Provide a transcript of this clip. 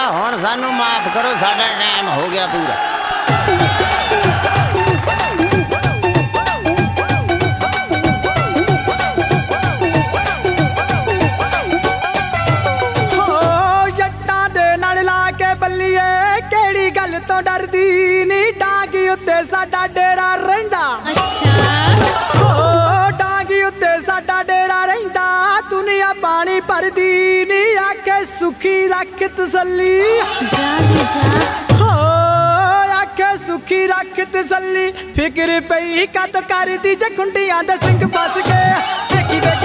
हुण सानू माफ करो, साडा टाइम हो गया पूरा। केड़ी गल तो डरदी नी, डांगी उत्ते साडा डेरा रहिंदा। अच्छा ओ डांगी उत्ते साडा डेरा रहिंदा, दुनिया पानी भरदी नी, आके सुखी रख तसल्ली। जा जा हो आके सुखी रख तसल्ली, फिक्र पई कद करदी जे खुंडियां दे सिंह फस गए। देखी